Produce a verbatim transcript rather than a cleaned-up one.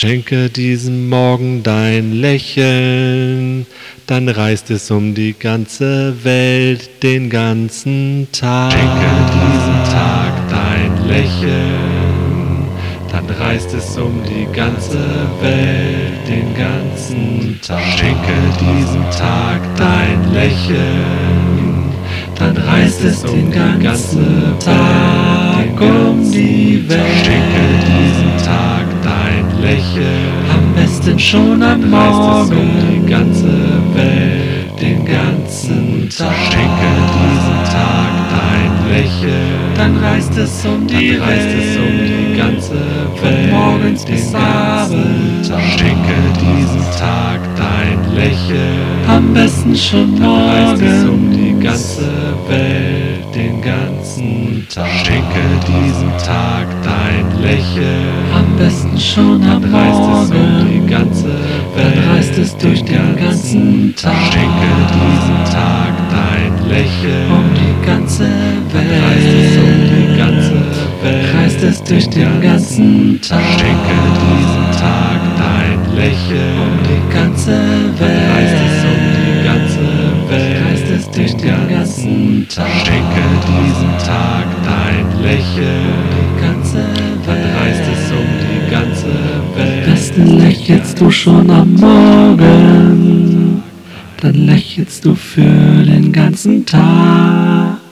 Schenke diesem Morgen dein Lächeln, dann reist es um die ganze Welt den ganzen Tag. Schenke diesem Tag dein Lächeln, dann reist es um die ganze Welt den ganzen Tag. Schenke diesem Tag dein Lächeln, dann reist es um die ganze Tag um die Welt. Schenke diesem Tag dein Lächeln, am besten schon am dann reist es um Morgen, die ganze Welt den ganzen Tag. Schenke diesem Tag dein Lächeln, dann reist es um die dann reist es um die Welt, ganze von Welt morgens den bis ganzen abends. Tag. Schenke diesem Tag dein Lächeln, am besten schon dann reist es um morgen, die ganze Welt den ganzen Tag. Schenke diesem Tag dein Lächeln, am besten schon am dann reist es um die Morgen, ganze dann Welt reist es durch den ganzen Tag. Schenke diesem Tag dein Lächeln, um die ganze dann reist es um die Welt, ganze Welt reist es durch den ganzen Tag. Schenke diesem Tag dein Lächeln, um die ganze dann reist es um die Welt, ganze Welt reist es durch den ganzen Tag. Schenke diesem Tag dein Lächeln, die ganze dann reist es um Welt. die ganze Welt. Am besten lächelst du schon am Morgen, dann lächelst du für den ganzen Tag.